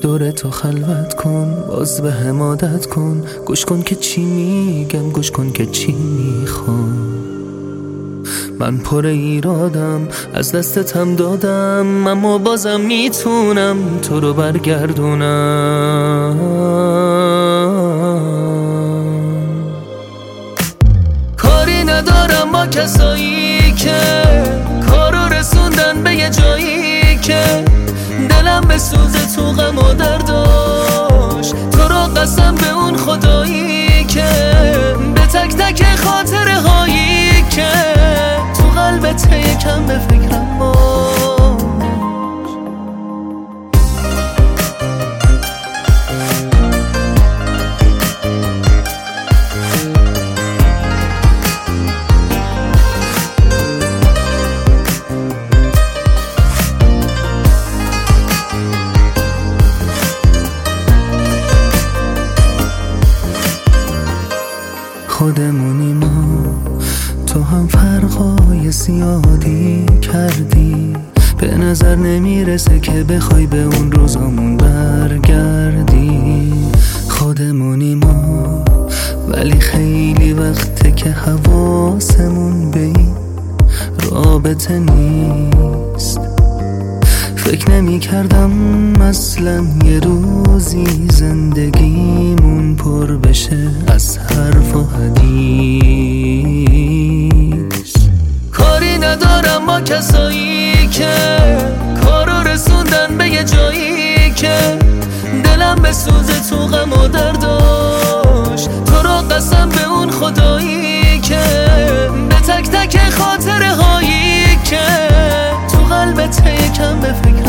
دور تو خلوت کن، باز به هم عادت کن، گوش کن که چی میگم، گوش کن که چی میخوام. من پر ایرادم، از دستتم دادم، اما بازم میتونم تو رو برگردونم. کاری ندارم با کسایی که کارو رسوندن به یه جایی که دلم به سوزه تو غم و درداش. تو رو قسم به اون خدایی که به تک تک خاطره هایی که تو قلبت یکم به فکرم باش. خودمونی ما، تو هم فرقای زیادی کردی، به نظر نمیرسه که بخوای به اون روزامون برگردی. خودمونی ما، ولی خیلی وقته که حواسمون به این رابطه نیست. فکر نمی کردم اصلا یه روزی زندگیمون پر بشه از حرف و حدیث. کاری ندارم با کسایی که کارو رسوندن به یه جایی که دلم به سوزه تو غم و درداش. تو رو قسم به اون خدایی که به تک تک خاطره هایی که تو قلبت یکم به فکر